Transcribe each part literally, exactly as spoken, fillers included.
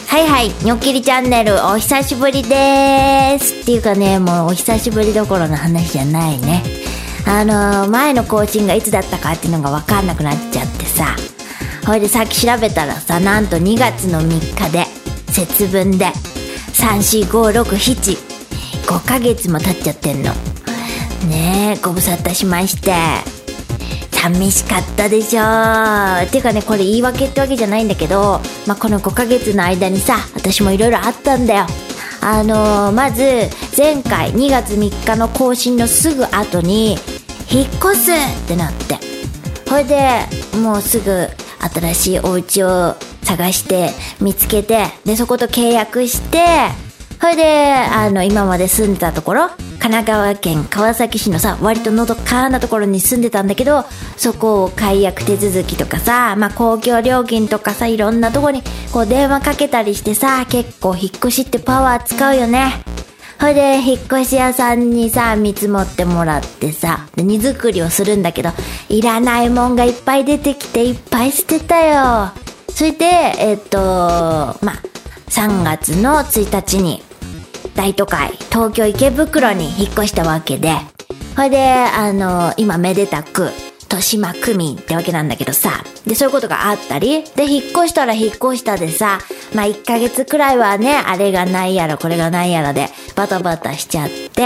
はいはい、ニョッキリチャンネルお久しぶりでーす。っていうかね、もうお久しぶりどころの話じゃないね。あのー、前の更新がいつだったかっていうのが分かんなくなっちゃってさ、ほいでさっき調べたらさ、なんとにがつのみっかで節分でさん、よん、ご、ろく、なな、ごかげつも経っちゃってんのねえ。ご無沙汰しまして寂しかったでしょ。っていうかね、これ言い訳ってわけじゃないんだけど、まあ、このごかげつの間にさ、私もいろいろあったんだよ。あのー、まず前回にがつみっかの更新のすぐ後に引っ越すってなって、ほいでもうすぐ新しいお家を探して見つけて、でそこと契約して、ほいであの今まで住んでたところ、神奈川県川崎市のさ、割とのどかなところに住んでたんだけど、そこを解約手続きとかさ、まあ公共料金とかさ、いろんなとこにこう電話かけたりしてさ、結構引っ越しってパワー使うよね。ほいで引っ越し屋さんにさ、見積もってもらってさ、で荷造りをするんだけど、いらないもんがいっぱい出てきていっぱい捨てたよ。それでえっとまあさんがつのついたちに大都会東京池袋に引っ越したわけで、ほいであの今めでたく豊島区民ってわけなんだけどさ、でそういうことがあったりで、引っ越したら引っ越したでさ、まあいっかげつくらいはね、あれがないやろこれがないやろでバタバタしちゃって、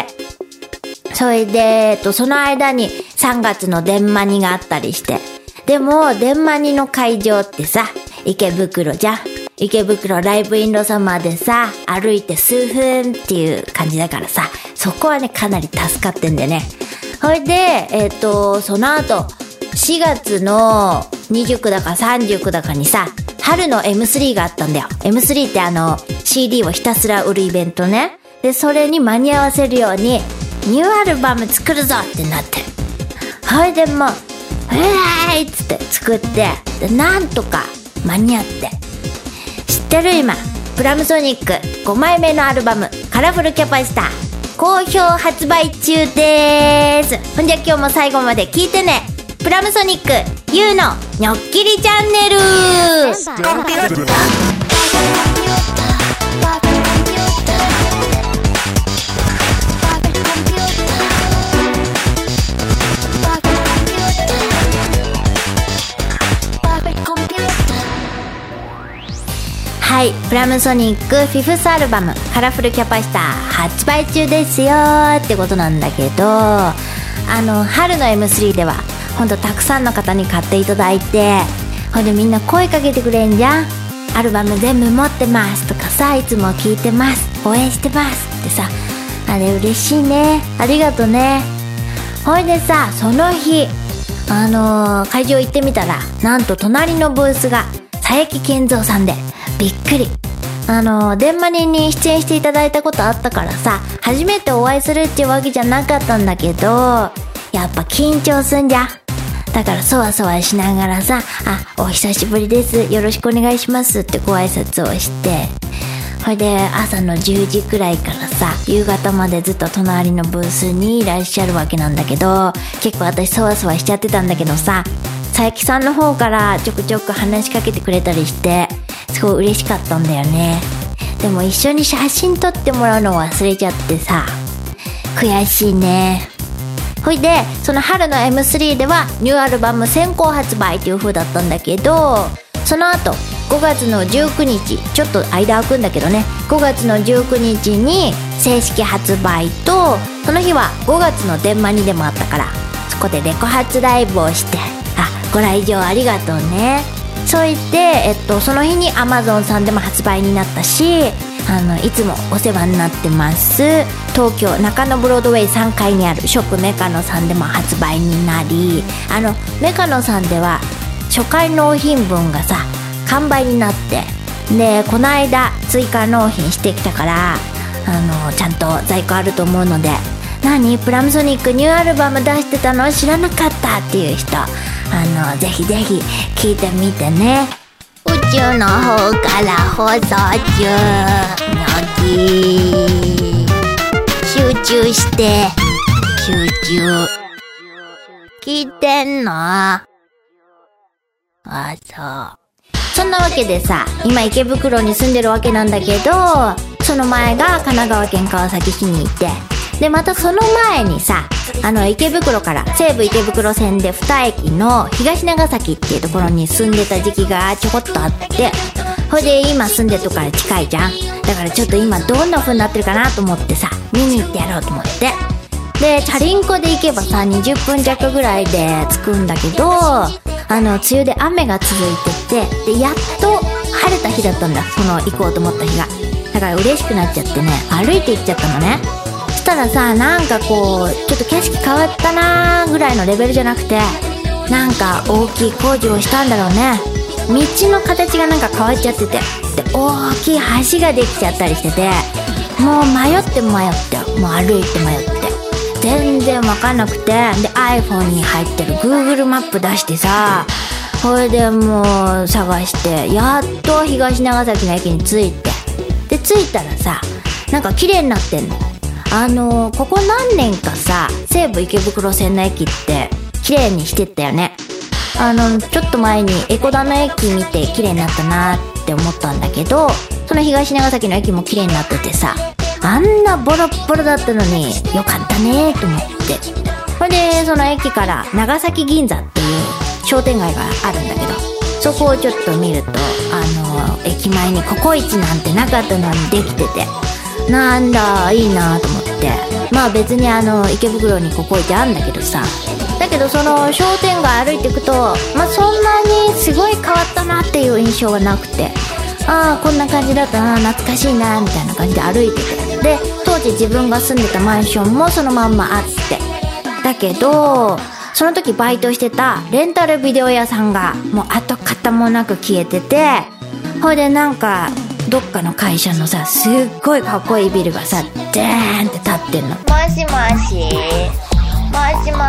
それでえっとその間にさんがつの電マニがあったりして、でも電マニの会場ってさ、池袋じゃん。池袋ライブインロサマーでさ、歩いて数分っていう感じだからさ、そこはねかなり助かってんだよね。ほいでえっとその後しがつのにじゅうくだかさんじゅうくだかにさ、春の エムスリー があったんだよ。 エムスリー ってあの シーディー をひたすら売るイベントね。でそれに間に合わせるようにニューアルバム作るぞってなって、ほいでもうえーいっつって作って、でなんとか間に合って、知ってる今プラムソニックごまいめのアルバムカラフルキャパシタ好評発売中でーす。ほんじゃ今日も最後まで聞いてね。プラムソニック ユー のニョッキリチャンネル。はい、プラムソニックフィフスアルバムカラフルキャパシタ発売中ですよってことなんだけど、あの春の エムスリー ではほんとたくさんの方に買っていただいて、ほんでみんな声かけてくれんじゃん。アルバム全部持ってますとかさ、いつも聞いてます、応援してますってさ、あれ嬉しいね、ありがとね。ほいでさ、その日あのー、会場行ってみたら、なんと隣のブースが佐伯健三さんでびっくり。あの電マニに出演していただいたことあったからさ、初めてお会いするっていうわけじゃなかったんだけど、やっぱ緊張すんじゃん。だからそわそわしながらさ、あ、お久しぶりです、よろしくお願いしますってご挨拶をして、ほいで朝のじゅうじくらいからさ、夕方までずっと隣のブースにいらっしゃるわけなんだけど、結構私そわそわしちゃってたんだけどさ、佐伯さんの方からちょくちょく話しかけてくれたりして、すごい嬉しかったんだよね。でも一緒に写真撮ってもらうの忘れちゃってさ、悔しいね。ほいでその春の エムスリー ではニューアルバム先行発売っていう風だったんだけど、その後ごがつのじゅうくにち、ちょっと間空くんだけどね、ごがつのじゅうくにちに正式発売と、その日はごがつの電マニでもあったから、そこでレコ発ライブをして、あ、ご来場ありがとうね。そう言って、えっと、その日に Amazon さんでも発売になったし、あのいつもお世話になってます東京中野ブロードウェイさんかいにあるショップメカノさんでも発売になり、あのメカノさんでは初回納品分がさ完売になって、でこの間追加納品してきたから、あのちゃんと在庫あると思うので、何プラムソニックニューアルバム出してたの知らなかったっていう人、あのぜひぜひ聞いてみてね。宇宙の方から放送中、ニョキ集中して集中聞いてんの？あ、そう。 そんなわけでさ、今池袋に住んでるわけなんだけど、その前が神奈川県川崎市にいて、でまたその前にさ、あの池袋から西武池袋線でに駅の東長崎っていうところに住んでた時期がちょこっとあって、ほいで今住んでるとこから近いじゃん。だからちょっと今どんな風になってるかなと思ってさ、見に行ってやろうと思って、でチャリンコで行けばさにじゅっぷん弱ぐらいで着くんだけど、あの梅雨で雨が続いてて、でやっと晴れた日だったんだ、その行こうと思った日が。だから嬉しくなっちゃってね、歩いて行っちゃったのね。そしたらさ、なんかこうちょっと景色変わったなーぐらいのレベルじゃなくて、なんか大きい工事をしたんだろうね。道の形がなんか変わっちゃってて、で大きい橋ができちゃったりしてて、もう迷って迷ってもう歩いて迷って全然わかんなくて、で iPhone に入ってる Google マップ出してさ、それでもう探してやっと東長崎の駅に着いて、で着いたらさ、なんか綺麗になってんの。あのー、ここ何年かさ西武池袋線の駅って綺麗にしてったよね。あのちょっと前に江古田の駅見て綺麗になったなって思ったんだけど、その東長崎の駅も綺麗になっててさ、あんなボロッボロだったのによかったねと思って、それでその駅から長崎銀座っていう商店街があるんだけど、そこをちょっと見ると、あの駅前にココイチなんてなかったのにできてて、なんだいいなと思って、まあ別にあの池袋にココイチあるんだけどさ、だけどその商店街歩いていくと、まあそんなにすごい変わったなっていう印象はなくて、ああこんな感じだったな、懐かしいなみたいな感じで歩いてて、で当時自分が住んでたマンションもそのまんまあって、だけどその時バイトしてたレンタルビデオ屋さんがもう跡形もなく消えてて、ほいでなんかどっかの会社のさ、すっごいかっこいいビルがさデーンって立ってんの。もしもしもしも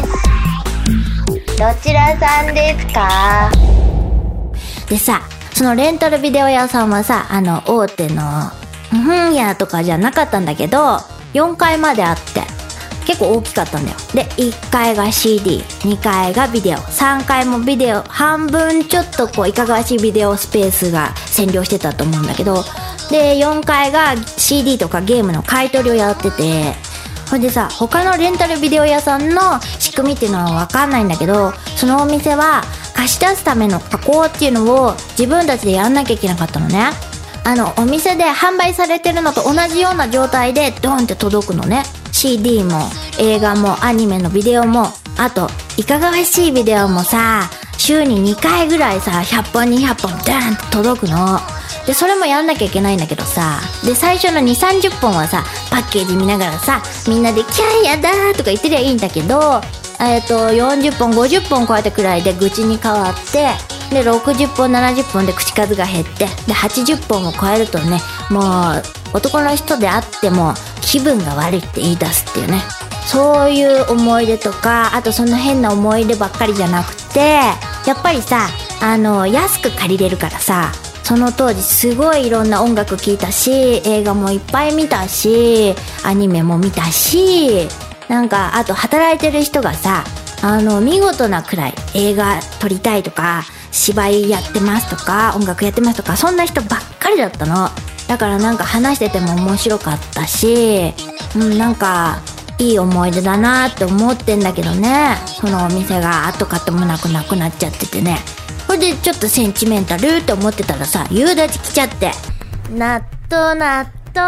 し、どちらさんですか？でさ、そのレンタルビデオ屋さんはさ、あの大手のふふんやとかじゃなかったんだけど、よんかいまであって結構大きかったんだよ。でいっかいが シーディー、にかいがビデオ、さんかいもビデオ、半分ちょっとこういかがわしいビデオスペースが占領してたと思うんだけど、でよんかいが シーディー とかゲームの買い取りをやってて、ほんでさ、他のレンタルビデオ屋さんの仕組みっていうのは分かんないんだけど、そのお店は貸し出すための加工っていうのを自分たちでやんなきゃいけなかったのね。あのお店で販売されてるのと同じような状態でドンって届くのね。 シーディー も映画もアニメのビデオも、あといかがわしいビデオもさ、週ににかいぐらいさひゃっぽんにひゃっぽんダーンって届くので、それもやんなきゃいけないんだけどさ、で最初のにじゅうさんじゅっぽんはさパッケージ見ながらさ、みんなでキャーやだーとか言ってりゃいいんだけど、えっとよんじゅっぽんごじゅっぽん超えたくらいで愚痴に変わって、でろくじゅっぽんななじゅっぽんで口数が減って、ではちじゅっぽんを超えるとね、もう男の人であっても気分が悪いって言い出すっていうね、そういう思い出とか、あとそんな変な思い出ばっかりじゃなくて、やっぱりさ、あの安く借りれるからさ、その当時すごいいろんな音楽聴いたし、映画もいっぱい見たし、アニメも見たし、なんかあと働いてる人がさ、あの見事なくらい映画撮りたいとか芝居やってますとか音楽やってますとか、そんな人ばっかりだったの。だからなんか話してても面白かったし、うん、なんかいい思い出だなって思ってんだけどね。そのお店が跡形もなくなくなっちゃっててね、それでちょっとセンチメンタルって思ってたらさ、夕立来ちゃって、納豆納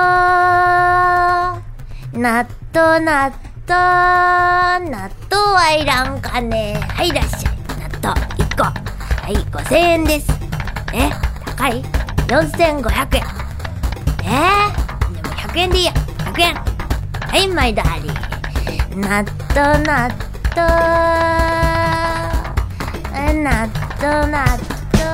豆納豆納豆納豆はいらんかね。はい、いらっしゃい。納豆いっこ、はいごせんえんです。え高い？よんせんごひゃくえん。えー、でもひゃくえんでいいや。ひゃくえん。はい、マイダーリー。納豆納豆納豆納豆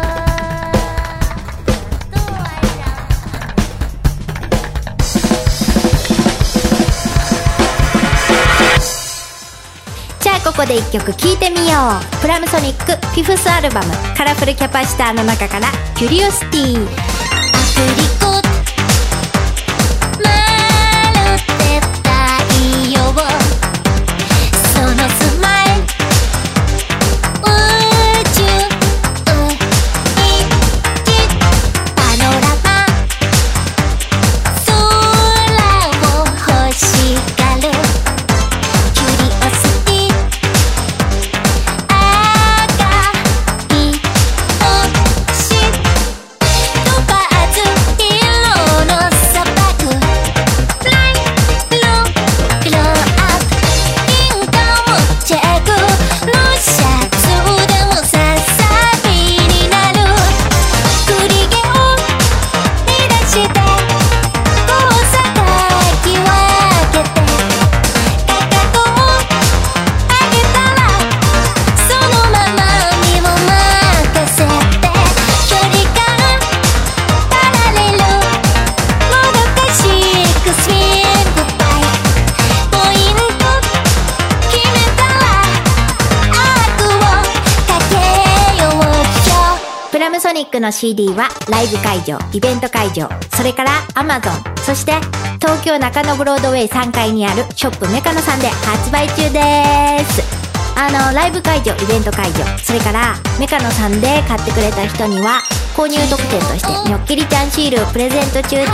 ここで一曲聴いてみよう。プラムソニックフィフスアルバムカラフルキャパシターの中からキュリオシティ。アプリコ丸って太陽、そのスマイル宇宙にクの シーディー はライブ会場、イベント会場、それから Amazon、 そして東京中野ブロードウェイさんかいにあるショップメカノさんで発売中です。あのライブ会場、イベント会場、それからメカノさんで買ってくれた人には購入特典としてニョッキリちゃんシールをプレゼント中です。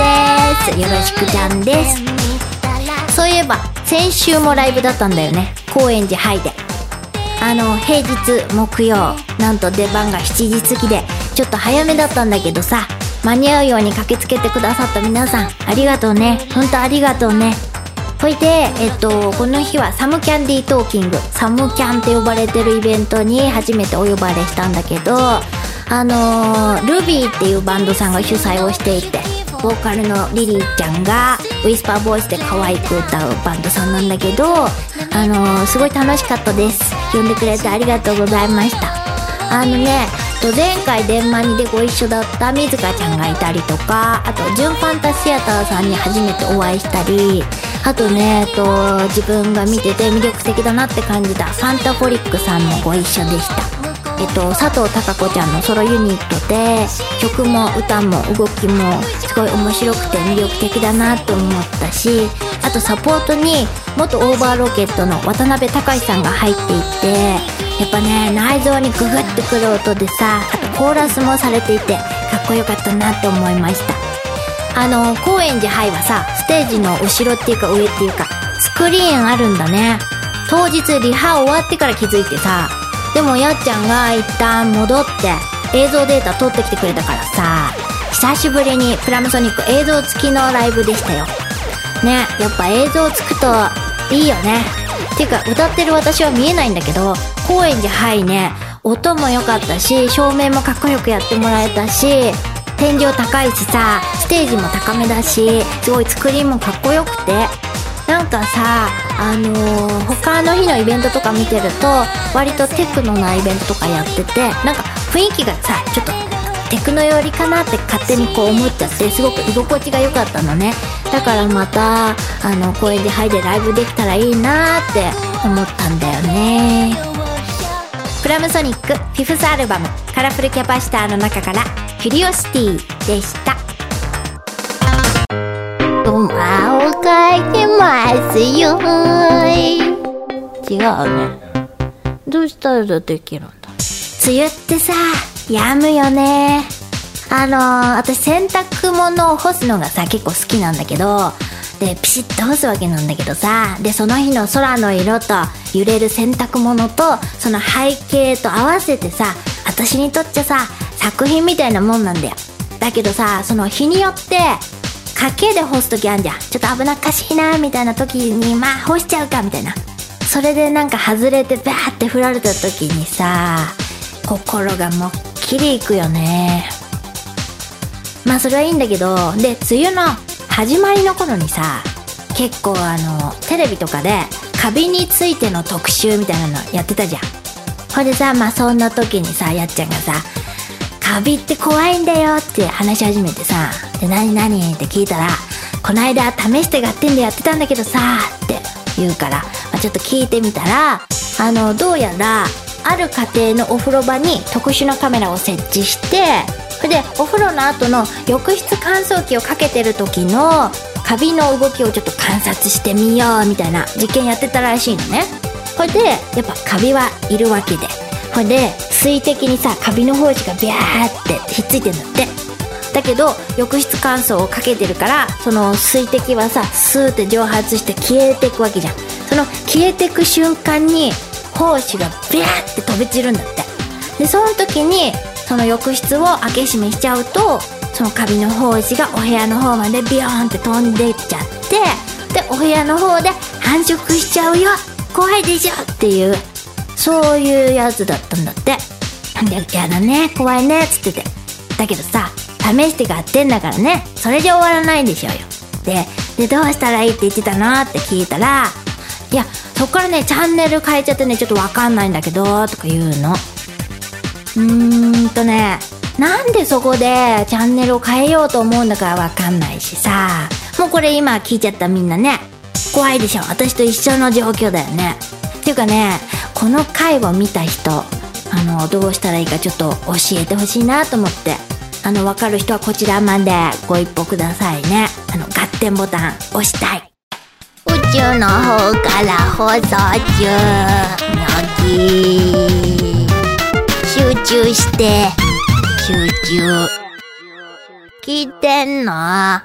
よろしくちゃんです。そういえば先週もライブだったんだよね、高円寺ハイで。あの平日木曜、なんと出番がしちじ過ぎでちょっと早めだったんだけどさ、間に合うように駆けつけてくださった皆さんありがとうね、ほんとありがとうね。ほいで、えっと、この日はサムキャンディートーキング、サムキャンって呼ばれてるイベントに初めてお呼ばれしたんだけど、あのー、ルビーっていうバンドさんが主催をしていて、ボーカルのリリーちゃんがウィスパーボイスで可愛く歌うバンドさんなんだけど、あのー、すごい楽しかったです。呼んでくれてありがとうございました。あのね、前回電マニでご一緒だった水香ちゃんがいたりとか、あとジュンファンタシアターさんに初めてお会いしたり、あとね、えっと、自分が見てて魅力的だなって感じたファンタフォリックさんもご一緒でした。えっと、佐藤貴子ちゃんのソロユニットで、曲も歌も動きもすごい面白くて魅力的だなと思ったし、あとサポートに元オーバーロケットの渡辺隆さんが入っていて、やっぱね、内臓にググってくる音でさ、あとコーラスもされていてかっこよかったなって思いました。あの高円寺ハイはさ、ステージの後ろっていうか上っていうかスクリーンあるんだね。当日リハ終わってから気づいてさ、でもやっちゃんが一旦戻って映像データ取ってきてくれたからさ、久しぶりにプラムソニック映像付きのライブでしたよね。やっぱ映像つくといいよね。っていうか歌ってる私は見えないんだけど、高円寺ハイね、音も良かったし、照明もかっこよくやってもらえたし、天井高いしさ、ステージも高めだし、すごい作りもかっこよくて、なんかさ、あのー、他の日のイベントとか見てると割とテクノなイベントとかやってて、なんか雰囲気がさ、ちょっとテクノ寄りかなって勝手にこう思っちゃって、すごく居心地が良かったのね。だからまたあの公園でハイでライブできたらいいなーって思ったんだよね。プラムソニックフィフスアルバムカラフルキャパシターの中からキュリオシティでした。馬を描いてますよ。違うね。どうしたらできるんだ。梅雨ってさ、やむよね。あのー、私洗濯物を干すのがさ結構好きなんだけど、でピシッと干すわけなんだけどさ、でその日の空の色と揺れる洗濯物とその背景と合わせてさ、私にとっちゃさ作品みたいなもんなんだよ。だけどさ、その日によって賭けで干す時あんじゃん。ちょっと危なっかしいなみたいな時に、まあ干しちゃうかみたいな、それでなんか外れてバーって振られた時にさ、心がもっきりいくよね。まあそれはいいんだけど、で梅雨の始まりの頃にさ、結構あのテレビとかでカビについての特集みたいなのやってたじゃん。ほんでさ、まあそんな時にさ、やっちゃんがさ、カビって怖いんだよって話し始めてさ、で何何って聞いたら、こないだ試してガッテンでやってたんだけどさって言うから、まあ、ちょっと聞いてみたら、あのどうやらある家庭のお風呂場に特殊なカメラを設置して、それでお風呂の後の浴室乾燥機をかけてる時のカビの動きをちょっと観察してみようみたいな実験やってたらしいのね。これでやっぱカビはいるわけで、これで水滴にさカビの胞子がビャーってひっついてんだって。だけど浴室乾燥をかけてるから、その水滴はさスーって蒸発して消えていくわけじゃん。その消えていく瞬間に胞子がビャーって飛び散るんだって。でその時にその浴室を開け閉めしちゃうと、そのカビの胞子がお部屋の方までビヨーンって飛んでいっちゃって、でお部屋の方で繁殖しちゃうよ、怖いでしょっていう、そういうやつだったんだって。でやだね、怖いねっつってて、だけどさ試して買ってんだからね、それで終わらないでしょうよ。ででどうしたらいいって言ってたのって聞いたら、いやそっからねチャンネル変えちゃってね、ちょっとわかんないんだけどとか言うの。うーんとね、なんでそこでチャンネルを変えようと思うんだかわかんないしさ、もうこれ今聞いちゃったみんなね、怖いでしょ、私と一緒の状況だよね。っていうかね、この回を見た人、あのどうしたらいいかちょっと教えてほしいなと思って。 あの、わかる人はこちらまでご一報くださいね。あの、合点ボタン押したい。宇宙の方から放送中。にょき集中して。集中。聞いてんの？あ、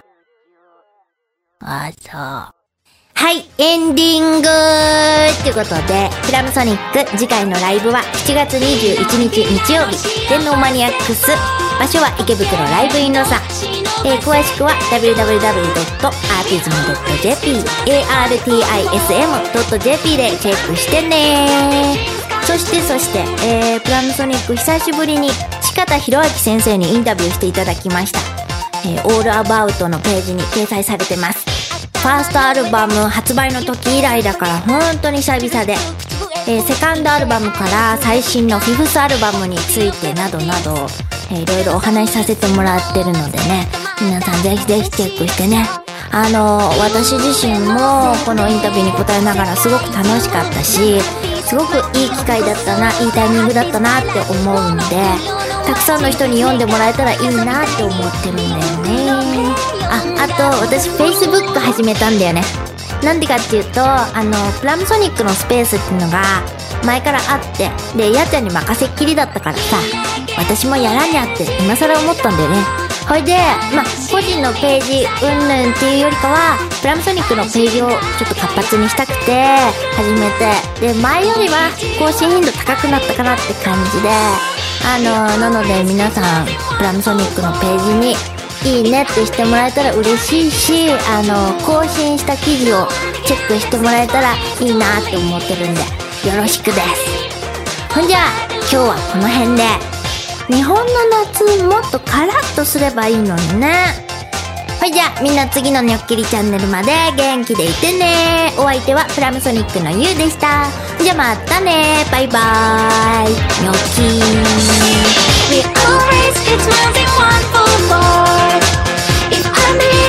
そう。はい、エンディングということで、プラムソニック次回のライブはしちがつにじゅういちにち日曜日、電脳マニアックス。場所は池袋ライブインロサ。えー、詳しくは ダブリューダブリューダブリュードットアーティズムドットジェーピー アールティーアイエスエムドットジェーピー でチェックしてね。そしてそして、えー、プラムソニック久しぶりに近田博明先生にインタビューしていただきました。えー、オールアバウトのページに掲載されてます。ファーストアルバム発売の時以来だから本当に久々で、えー、セカンドアルバムから最新のフィフスアルバムについてなどなど、えー、いろいろお話しさせてもらってるのでね、皆さんぜひぜひチェックしてね。あのー、私自身もこのインタビューに答えながらすごく楽しかったし、すごくいい機会だったな、いいタイミングだったなって思うんで、たくさんの人に読んでもらえたらいいなって思ってるんだよね。あ、あと私 Facebook 始めたんだよね。なんでかっていうと、あのプラムソニックのスペースっていうのが前からあって、でやっちゃんに任せっきりだったからさ、私もやらにゃって今更思ったんだよね。ほいで、まあ個人のページうんぬんっていうよりかは、プラムソニックのページをちょっと活発にしたくて始めて、で前よりは更新頻度高くなったかなって感じで、あのなので皆さんプラムソニックのページにいいねってしてもらえたら嬉しいし、あの更新した記事をチェックしてもらえたらいいなって思ってるんでよろしくです。ほんじゃ今日はこの辺で。日本の夏もっとカラッとすればいいのにね。ほいじゃみんな次のニョッキリチャンネルまで元気でいてね。お相手はプラムソニックのゆうでした。じゃまたね、バイバーイ。ニョッキー We always get nothing one for more. If I'm